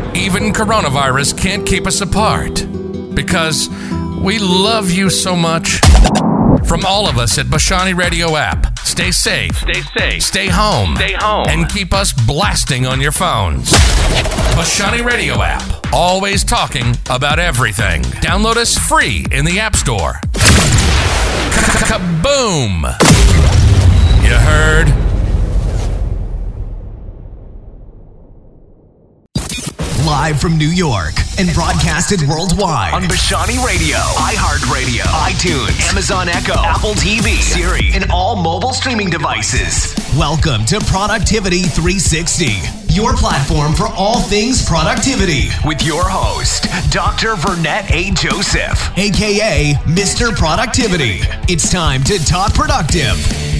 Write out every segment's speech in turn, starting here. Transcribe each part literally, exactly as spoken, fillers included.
Even coronavirus can't keep us apart because we love you so much. From all of us at Bashani Radio app, stay safe, Stay safe. stay home, Stay home. and keep us blasting on your phones. Bashani Radio app, always talking about everything. Download us free in the App Store. Kaboom! You heard? Live from New York and broadcasted worldwide On Bashani Radio, iHeartRadio, iTunes, Amazon Echo, Apple T V, Siri, and all mobile streaming devices. Welcome to Productivity three sixty, your platform for all things productivity, With your host, Doctor Vernette A. Joseph. aka Mister Productivity. It's time to talk productive.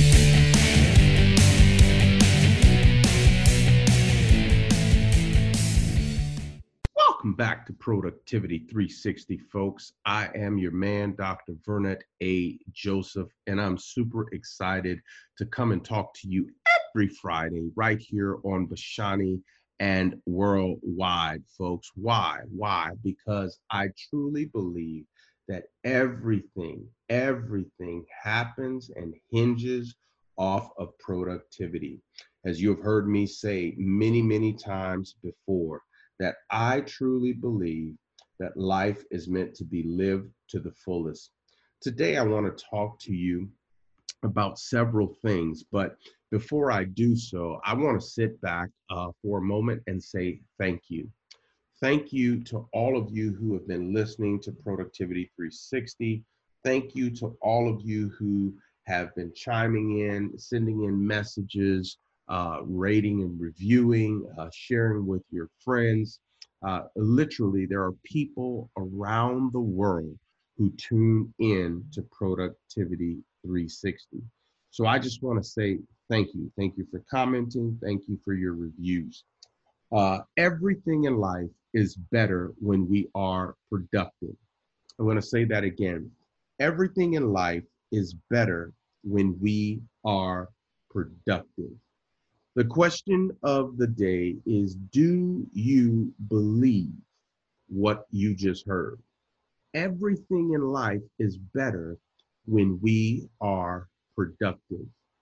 Welcome back to Productivity three sixty, folks. I am your man, Doctor Vernette A. Joseph, and I'm super excited to come and talk to you every Friday right here on Bashani and worldwide, folks. Why? Why? Because I truly believe that everything, everything happens and hinges off of productivity. As you have heard me say many, many times before, that I truly believe that life is meant to be lived to the fullest. Today, I want to talk to you about several things, but before I do so, I want to sit back uh, for a moment and say thank you. Thank you to all of you who have been listening to Productivity three sixty. Thank you to all of you who have been chiming in, sending in messages, Uh, rating and reviewing, uh, sharing with your friends. Uh, literally, there are people around the world who tune in to Productivity three sixty. So I just want to say thank you. Thank you for commenting. Thank you for your reviews. Uh, everything in life is better when we are productive. I'm going to say that again. Everything in life is better when we are productive. The question of the day is, do you believe what you just heard? Everything in life is better when we are productive.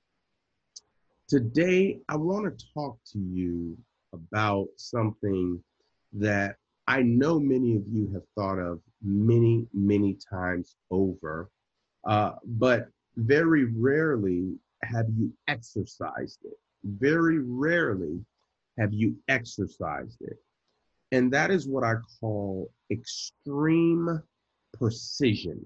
Today, I want to talk to you about something that I know many of you have thought of many, many times over, uh, but very rarely have you exercised it. Very rarely have you exercised it. And that is what I call extreme precision.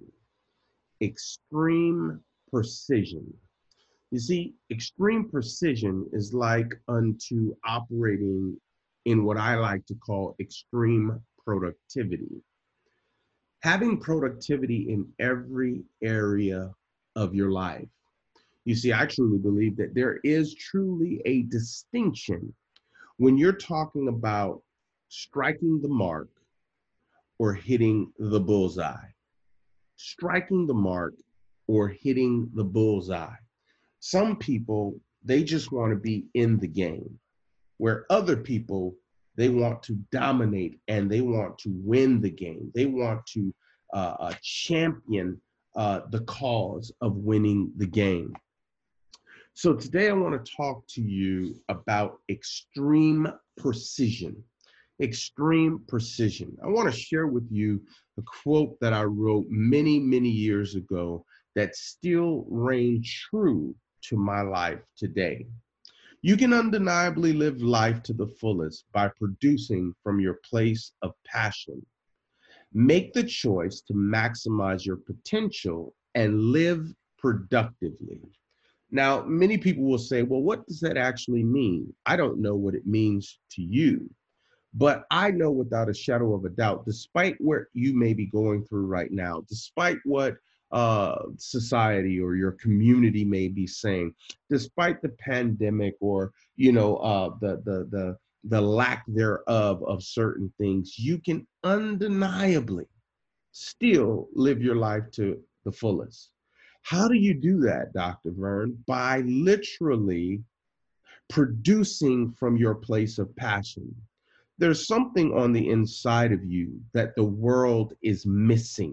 Extreme precision. You see, extreme precision is like unto operating in what I like to call extreme productivity. Having productivity in every area of your life. You see, I truly believe that there is truly a distinction when you're talking about striking the mark or hitting the bullseye. Striking the mark or hitting the bullseye. Some people, they just want to be in the game, where other people, they want to dominate and they want to win the game. They want to uh, uh, champion uh, the cause of winning the game. So today I want to talk to you about extreme precision. Extreme precision. I want to share with you a quote that I wrote many, many years ago that still reigns true to my life today. You can undeniably live life to the fullest by producing from your place of passion. Make the choice to maximize your potential and live productively. Now, many people will say, well, what does that actually mean? I don't know what it means to you, but I know without a shadow of a doubt, despite what you may be going through right now, despite what uh, society or your community may be saying, despite the pandemic or, you know, uh, the, the, the, the lack thereof of certain things, you can undeniably still live your life to the fullest. How do you do that, Doctor Vern? By literally producing from your place of passion. there's something on the inside of you that the world is missing.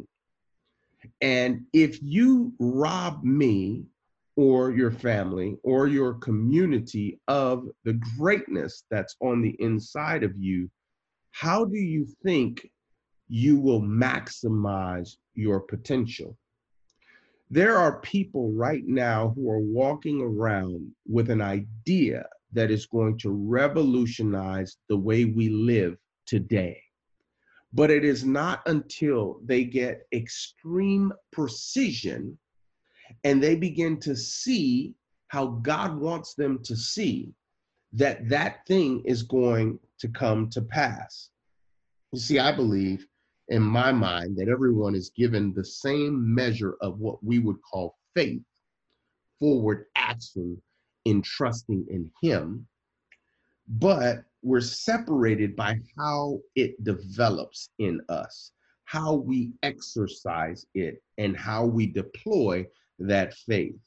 And if you rob me or your family or your community of the greatness that's on the inside of you, how do you think you will maximize your potential? There are people right now who are walking around with an idea that is going to revolutionize the way we live today. But it is not until they get extreme precision and they begin to see how God wants them to see that that thing is going to come to pass. You see, I believe in my mind that everyone is given the same measure of what we would call faith, forward action in trusting in Him, but we're separated by how it develops in us, how we exercise it, and how we deploy that faith.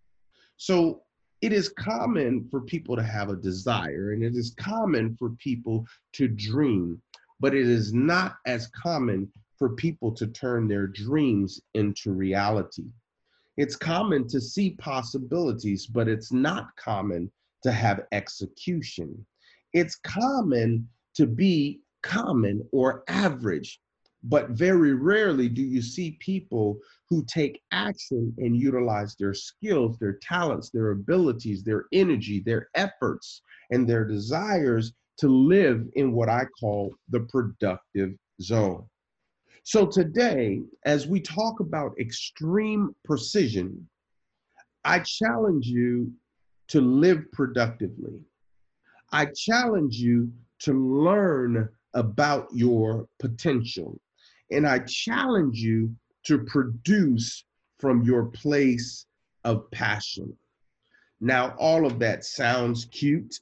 So it is common for people to have a desire, and it is common for people to dream, but it is not as common for people to turn their dreams into reality. It's common to see possibilities, but it's not common to have execution. It's common to be common or average, but very rarely do you see people who take action and utilize their skills, their talents, their abilities, their energy, their efforts, and their desires to live in what I call the productive zone. So today, as we talk about extreme precision, I challenge you to live productively. I challenge you to learn about your potential. And I challenge you to produce from your place of passion. Now, all of that sounds cute,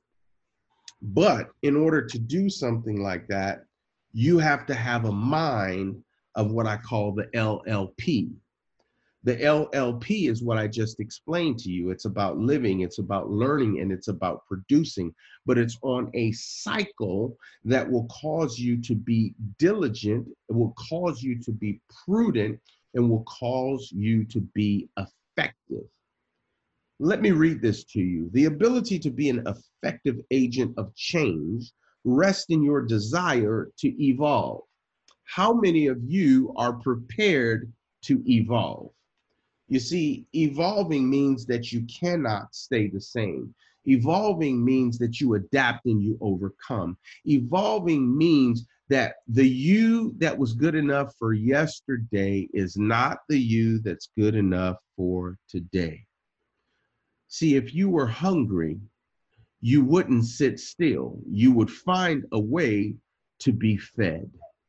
but in order to do something like that, you have to have a mind of what I call the L L P. The L L P is what I just explained to you. It's about living, it's about learning, and it's about producing, but it's on a cycle that will cause you to be diligent, it will cause you to be prudent, and will cause you to be effective. Let me read this to you. The ability to be an effective agent of change rests in your desire to evolve. How many of you are prepared to evolve? You see, evolving means that you cannot stay the same. Evolving means that you adapt and you overcome. Evolving means that the you that was good enough for yesterday is not the you that's good enough for today. See, if you were hungry, you wouldn't sit still. You would find a way to be fed.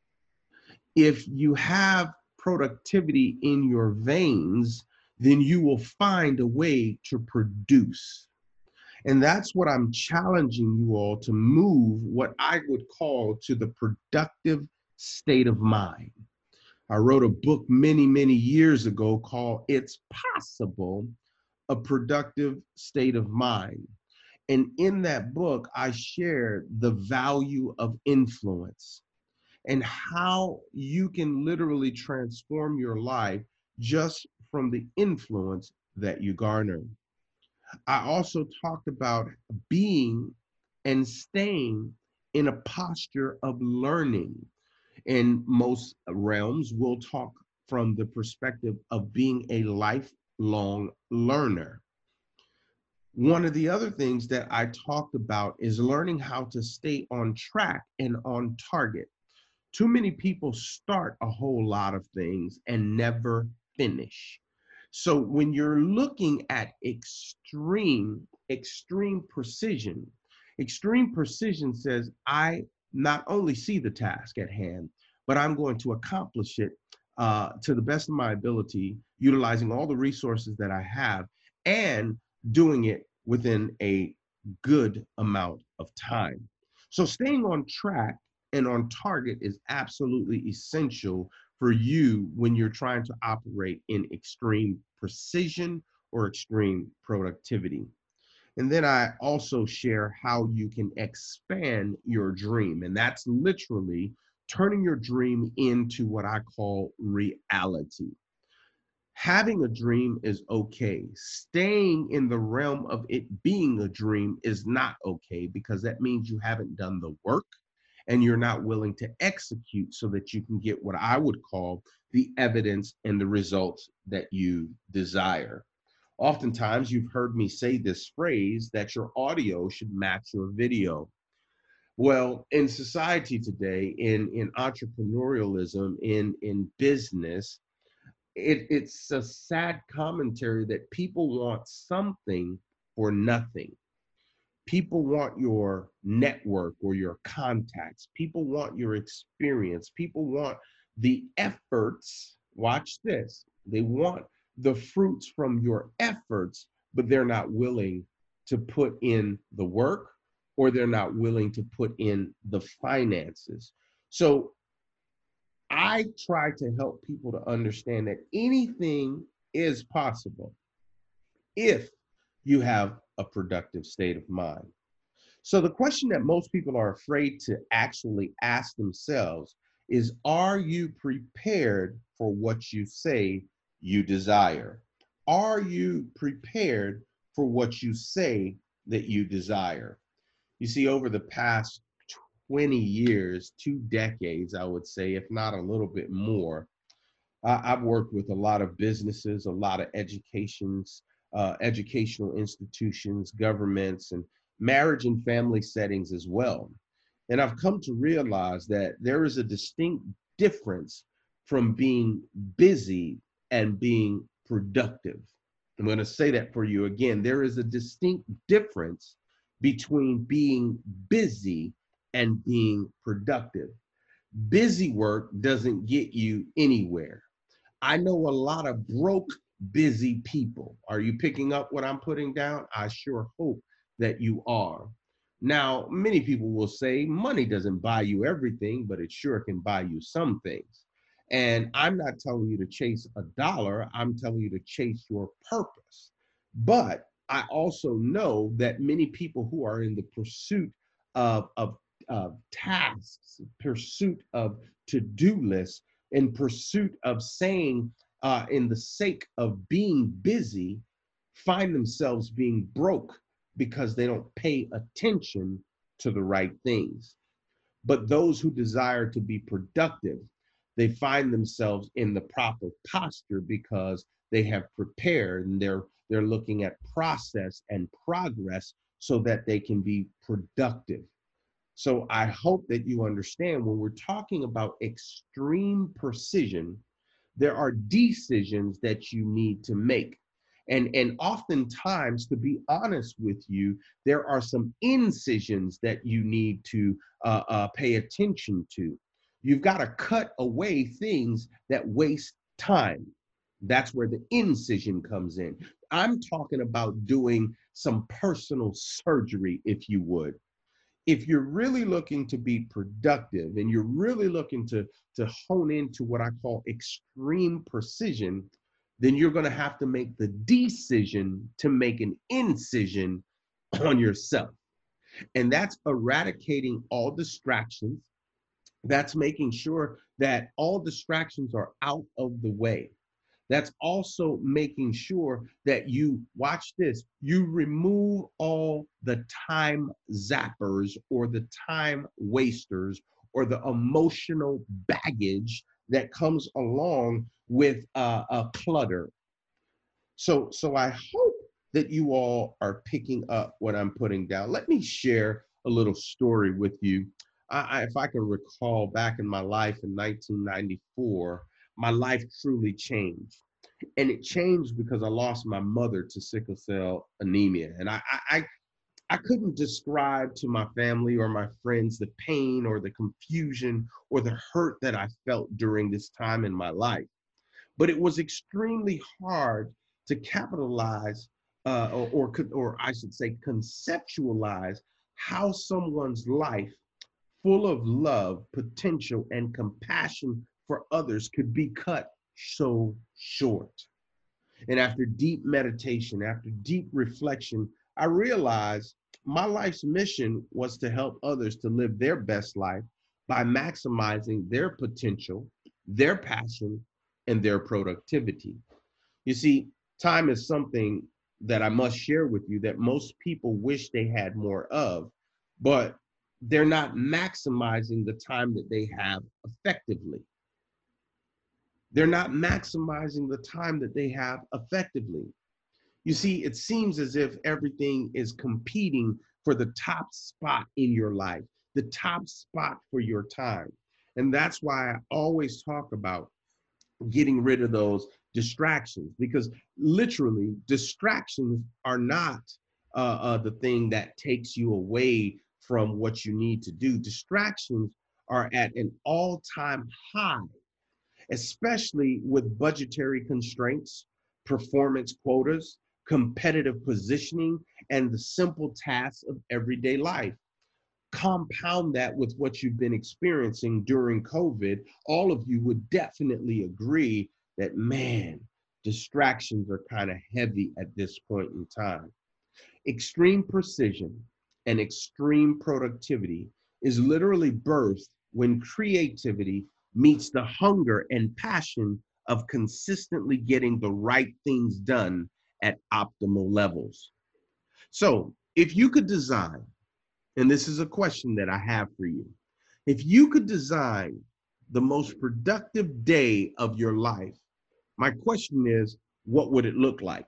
If you have productivity in your veins, then you will find a way to produce. And that's what I'm challenging you all to move, what I would call to the productive state of mind. I wrote a book many, many years ago called It's Possible, A Productive State of Mind. And in that book, I shared the value of influence and how you can literally transform your life just from the influence that you garner. I also talked about being and staying in a posture of learning. In most realms, we'll talk from the perspective of being a lifelong learner. One of the other things that I talked about is learning how to stay on track and on target. Too many people start a whole lot of things and never finish. So when you're looking at extreme, extreme precision, extreme precision says, I not only see the task at hand, but I'm going to accomplish it uh, to the best of my ability, utilizing all the resources that I have and doing it within a good amount of time. So staying on track and on target is absolutely essential for you when you're trying to operate in extreme precision or extreme productivity. And then I also share how you can expand your dream. And that's literally turning your dream into what I call reality. Having a dream is okay. Staying in the realm of it being a dream is not okay, because that means you haven't done the work and you're not willing to execute so that you can get what I would call the evidence and the results that you desire. Oftentimes, you've heard me say this phrase that your audio should match your video. Well, in society today, in, in entrepreneurialism, in, in business, it, it's a sad commentary that people want something for nothing. People want your network or your contacts. People want your experience. People want the efforts. Watch this. They want the fruits from your efforts, but they're not willing to put in the work, or they're not willing to put in the finances. So I try to help people to understand that anything is possible if you have a productive state of mind. So the question that most people are afraid to actually ask themselves is, are you prepared for what you say you desire? Are you prepared for what you say that you desire? You see, over the past twenty years, two decades, I would say, if not a little bit more, uh, I've worked with a lot of businesses, a lot of educations, uh, educational institutions, governments, and marriage and family settings as well. And I've come to realize that there is a distinct difference from being busy and being productive. I'm going to say that for you again. There is a distinct difference between being busy and being productive. Busy work doesn't get you anywhere. I know a lot of broke, busy people. Are you picking up what I'm putting down? I sure hope that you are. Now, many people will say money doesn't buy you everything, but it sure can buy you some things. And I'm not telling you to chase a dollar. I'm telling you to chase your purpose. But I also know that many people who are in the pursuit of, of, of tasks, pursuit of to-do lists, in pursuit of saying, uh, in the sake of being busy, find themselves being broke because they don't pay attention to the right things. But those who desire to be productive, they find themselves in the proper posture because they have prepared, and they're they're looking at process and progress so that they can be productive. So I hope that you understand, when we're talking about extreme precision, there are decisions that you need to make. And, and oftentimes, to be honest with you, there are some incisions that you need to uh, uh, pay attention to. You've got to cut away things that waste time. That's where the incision comes in. I'm talking about doing some personal surgery, if you would. If you're really looking to be productive and you're really looking to, to hone into what I call extreme precision, then you're going to have to make the decision to make an incision on yourself. And that's eradicating all distractions. That's making sure that all distractions are out of the way. That's also making sure that you, watch this, you remove all the time zappers or the time wasters or the emotional baggage that comes along with uh, a clutter. So, so I hope that you all are picking up what I'm putting down. Let me share a little story with you. I, if I can recall back in my life in nineteen ninety-four, my life truly changed. And it changed because I lost my mother to sickle cell anemia. And I, I, I couldn't describe to my family or my friends the pain or the confusion or the hurt that I felt during this time in my life. But it was extremely hard to capitalize uh, or, or, could, or I should say conceptualize how someone's life full of love, potential, and compassion for others could be cut so short. And after deep meditation, after deep reflection, I realized my life's mission was to help others to live their best life by maximizing their potential, their passion, and their productivity. You see, time is something that I must share with you that most people wish they had more of, but they're not maximizing the time that they have effectively. They're not maximizing the time that they have effectively. You see, it seems as if everything is competing for the top spot in your life, the top spot for your time. And that's why I always talk about getting rid of those distractions, because literally distractions are not uh, uh, the thing that takes you away from what you need to do. Distractions are at an all-time high, especially with budgetary constraints, performance quotas, competitive positioning, and the simple tasks of everyday life. Compound that with what you've been experiencing during COVID, all of you would definitely agree that, man, distractions are kind of heavy at this point in time. Extreme precision and extreme productivity is literally birthed when creativity meets the hunger and passion of consistently getting the right things done at optimal levels. So if you could design, and this is a question that I have for you, if you could design the most productive day of your life, my question is, what would it look like?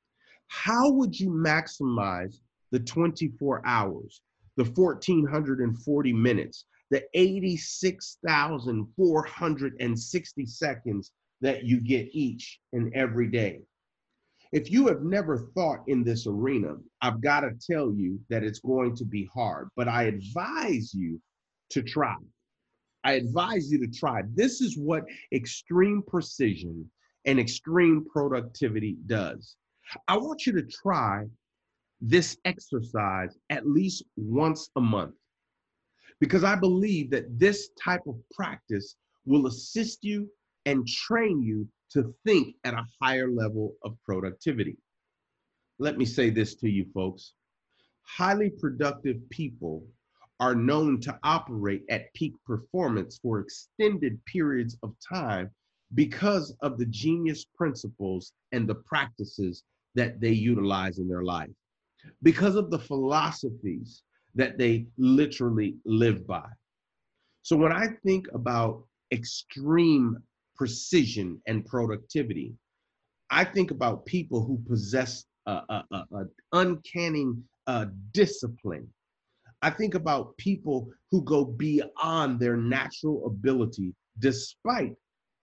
How would you maximize the twenty-four hours, the one thousand four hundred forty minutes, the eighty-six thousand four hundred sixty seconds that you get each and every day? If you have never thought in this arena, I've got to tell you that it's going to be hard, but I advise you to try. I advise you to try. This is what extreme precision and extreme productivity does. I want you to try this exercise at least once a month, because I believe that this type of practice will assist you and train you to think at a higher level of productivity. Let me say this to you, folks. Highly productive people are known to operate at peak performance for extended periods of time because of the genius principles and the practices that they utilize in their life, because of the philosophies that they literally live by. So when I think about extreme precision and productivity, I think about people who possess an uncanny uh, discipline. I think about people who go beyond their natural ability despite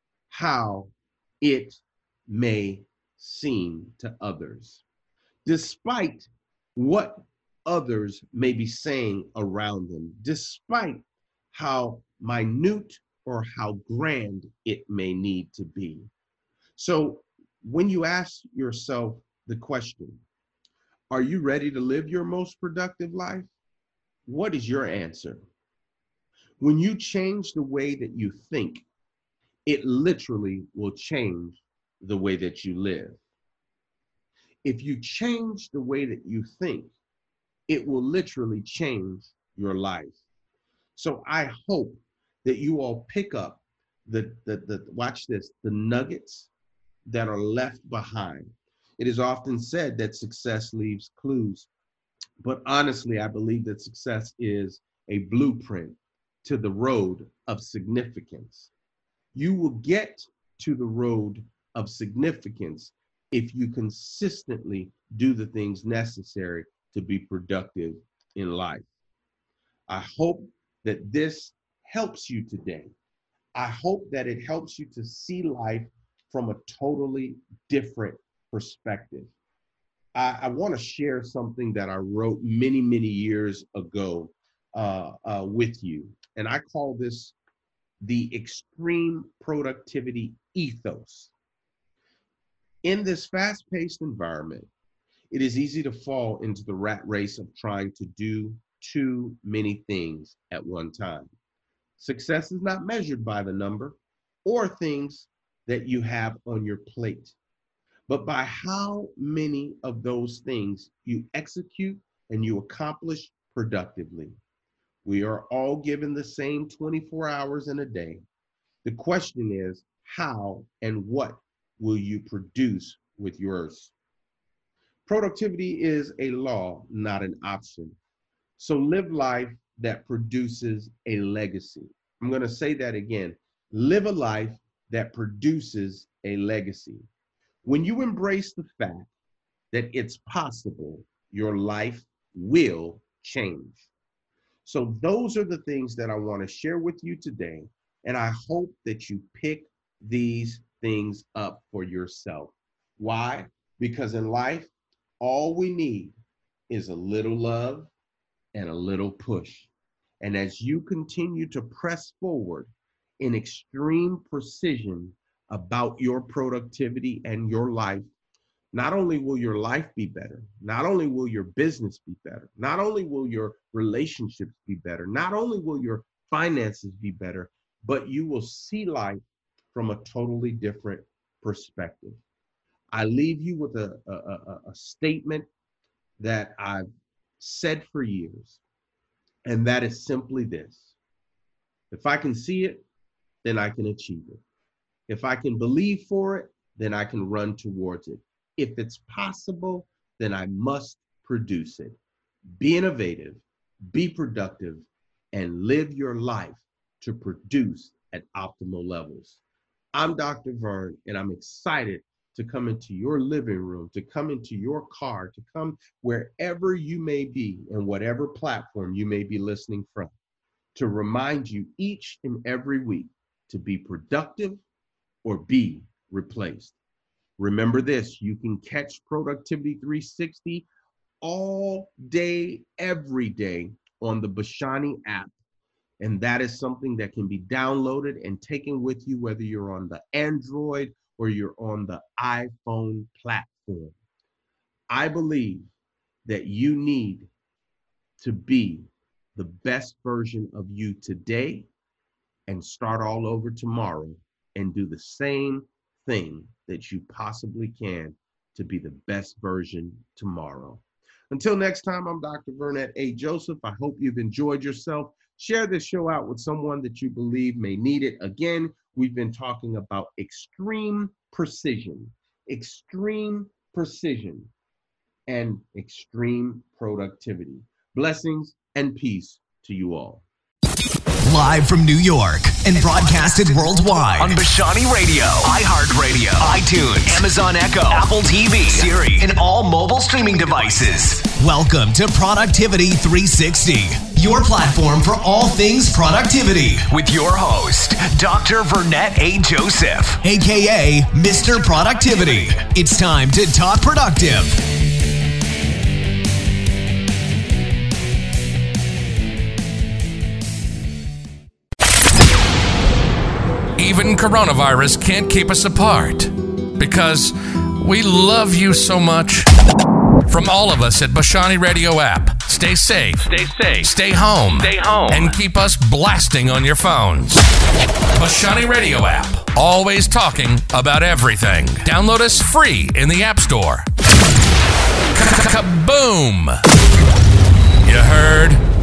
how it may seem to others, despite what others may be saying around them, despite how minute or how grand it may need to be. So when you ask yourself the question, are you ready to live your most productive life? What is your answer? When you change the way that you think, it literally will change the way that you live. If you change the way that you think, it will literally change your life. So I hope that you all pick up the, the, the, watch this, the nuggets that are left behind. It is often said that success leaves clues, but honestly, I believe that success is a blueprint to the road of significance. You will get to the road of significance if you consistently do the things necessary to be productive in life. I hope that this helps you today. I hope that it helps you to see life from a totally different perspective. I, I want to share something that I wrote many, many years ago uh, uh, with you. And I call this the extreme productivity ethos. In this fast-paced environment, it is easy to fall into the rat race of trying to do too many things at one time. Success is not measured by the number or things that you have on your plate, but by how many of those things you execute and you accomplish productively. We are all given the same twenty-four hours in a day. The question is, how and what will you produce with yours? Productivity is a law, not an option. So live life that produces a legacy. I'm going to say that again. Live a life that produces a legacy. When you embrace the fact that it's possible, your life will change. So those are the things that I want to share with you today. And I hope that you pick these things up for yourself. Why? Because in life, all we need is a little love and a little push. And as you continue to press forward in extreme precision about your productivity and your life, not only will your life be better, not only will your business be better, not only will your relationships be better, not only will your finances be better, but you will see life from a totally different perspective. I leave you with a, a, a, a statement that I've said for years, and that is simply this. If I can see it, then I can achieve it. If I can believe for it, then I can run towards it. If it's possible, then I must produce it. Be innovative, be productive, and live your life to produce at optimal levels. I'm Doctor Vern, and I'm excited to come into your living room, to come into your car, to come wherever you may be and whatever platform you may be listening from, to remind you each and every week to be productive or be replaced. Remember this, you can catch Productivity three sixty all day, every day on the Bashani app. And that is something that can be downloaded and taken with you, whether you're on the Android or you're on the iPhone platform. I believe that you need to be the best version of you today and start all over tomorrow and do the same thing that you possibly can to be the best version tomorrow. Until next time, I'm Doctor Vernet A. Joseph. I hope you've enjoyed yourself. Share this show out with someone that you believe may need it. Again, we've been talking about extreme precision, extreme precision, and extreme productivity. Blessings and peace to you all. Live from New York and broadcasted worldwide on Bashani Radio, iHeartRadio, iTunes, Amazon Echo, Apple T V, Siri, and all mobile streaming devices. Welcome to Productivity three sixty, your platform for all things productivity. With your host, Doctor Vernet A. Joseph, A K A Mister Productivity. It's time to talk productive. Even coronavirus can't keep us apart because we love you so much. From all of us at Bashani Radio app, stay safe, stay safe, stay home, stay home, and keep us blasting on your phones. Bashani Radio app, always talking about everything. Download us free in the App Store. Kaboom! You heard?